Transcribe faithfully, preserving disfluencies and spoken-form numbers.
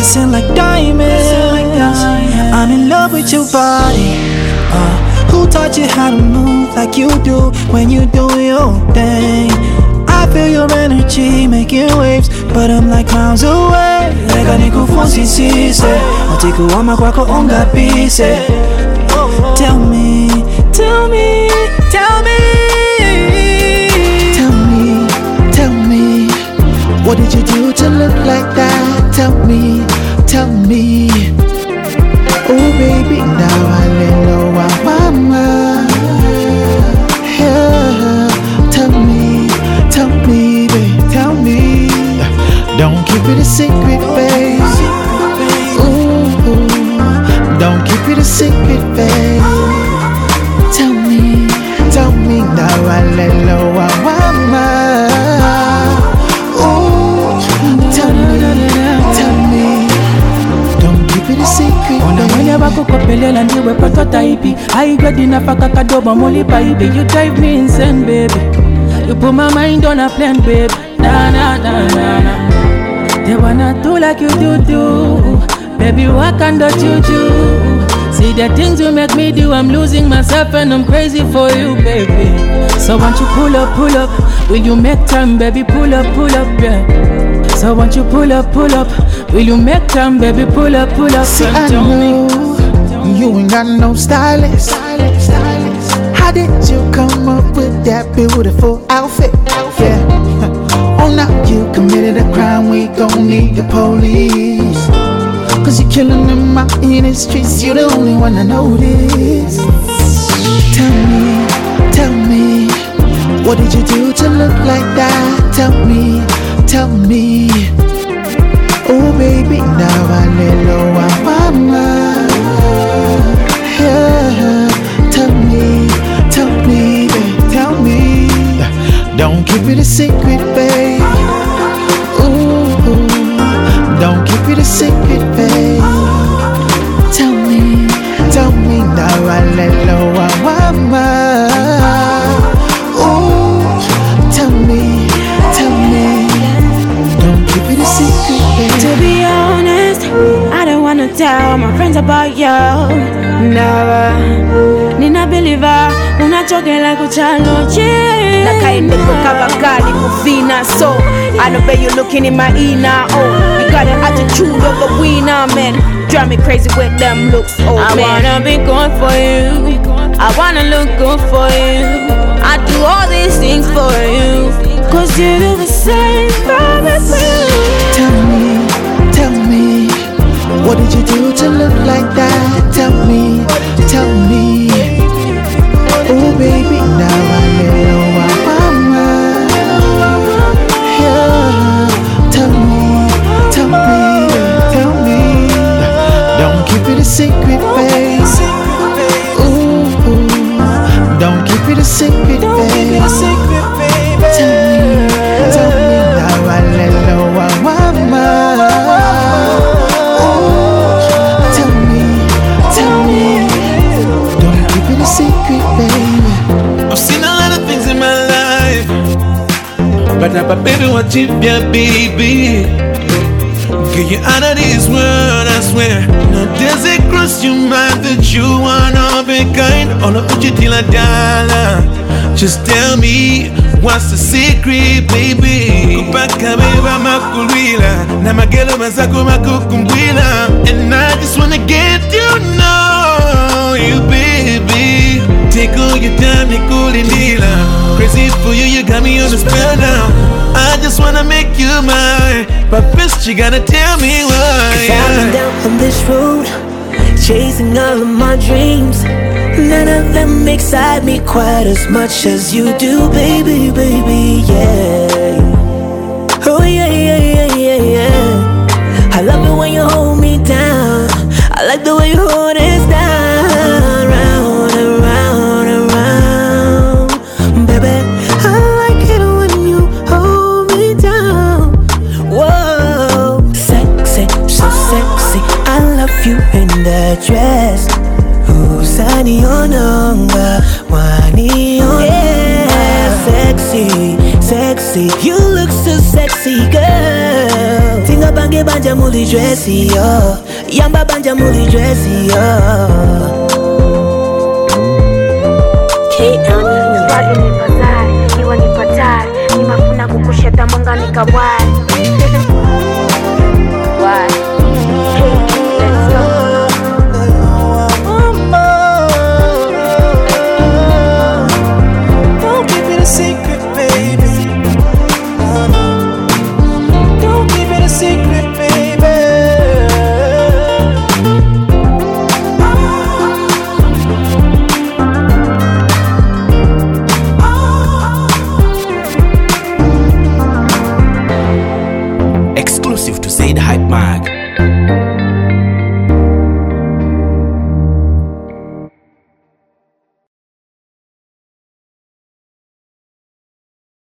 Glisten like diamonds. I'm in love with your body. Uh, who taught you how to move like you do when you do your thing? I feel your energy making waves, but I'm like miles away. Lega niko fonsi sise, Atiku wama kwako onga pise. Tell me, tell me, tell me, tell me, tell me, what did you do to look like that? Tell me, tell me. Oh baby, now I know why mama. Yeah, tell me, tell me, babe, tell me. Don't keep it a secret, babe. Ooh, don't keep it a secret, babe. Tell me, tell me now I know why mama. Ooh, tell me, tell me. Don't keep it a secret, babe. Mwenye wako kopelela ndiwe prototype. Haigadi nafaka kadoba moli baby. You drive me insane, baby. You put my mind on a plan, baby. Na na na na na. They wanna do like you do do. Baby, what kind of juju? See the things you make me do, I'm losing myself and I'm crazy for you, baby. So won't you pull up, pull up? Will you make time, baby? Pull up, pull up, yeah. So won't you pull up, pull up? Will you make time, baby? Pull up, pull up. See, I know you ain't got no stylist. How did you come up with that beautiful outfit? Yeah. Oh, now you committed a crime, we gon' need the police. Cause you're killing them out in the streets, you're the only one that know this. Tell me, tell me, what did you do to look like that? Tell me, tell me. Oh baby, now I know why mama. Yeah, tell me, tell me, babe, tell me. Don't keep it a secret, babe. Ooh, don't keep it a secret, babe. Tell me, tell me now I know why mama. Ooh, tell me, tell me. Don't keep it a secret, babe. To be honest, I don't wanna tell my friends about you. Never. Nina believer, unachokela kuchaloche. Nakaende kukabakali kuvina. So I know bet you looking in my inner. Oh, you got an attitude of a winner, man. Drive me crazy with them looks, oh I man. wanna be good for you, I wanna look good for you. I do all these things for you, cause you do the same for me. Tell me, tell me, what did you do to look like that? Tell me, tell me. Oh baby, now I know why mama. Yeah, tell me, tell me, tell me. Don't keep it a secret, babe. Ooh, don't keep it a secret, babe. Tell me, tell me now I know why mama. Ooh, tell me, tell me. Don't keep it a secret, baby. I've seen a lot of things in my life, but now, baby, what you yeah, baby? Get you out of this world, I swear. Now does it cross your mind that you wanna be kind? All of what you till a dollar. Just tell me, what's the secret, baby? Kupaka beba makulwila, na magelo mazako makukumbwila. And I just wanna get to know you, baby. Take all your time, Nicole and Dila. Crazy for you, you got me on the spell now. I just wanna make you mine, but first you gotta tell me why. Falling down on this road, chasing all of my dreams. None of them excite me quite as much as you do, baby, baby, yeah. Oh yeah, yeah, yeah, yeah, yeah. I love it when you hold me down. I like the way you hold us down, round and round and round, baby. I like it when you hold me down. Whoa, sexy, so sexy. I love you in that dress. Usani ononga, wani ononga. Yeah, sexy, sexy. You look so sexy, girl. Think about Mange banja muli dressy, yo. Yamba banja muli dressy, yo. Swali ni bazari, iwa ni patari, ni mafuna kukusheta mwanga ni kawai.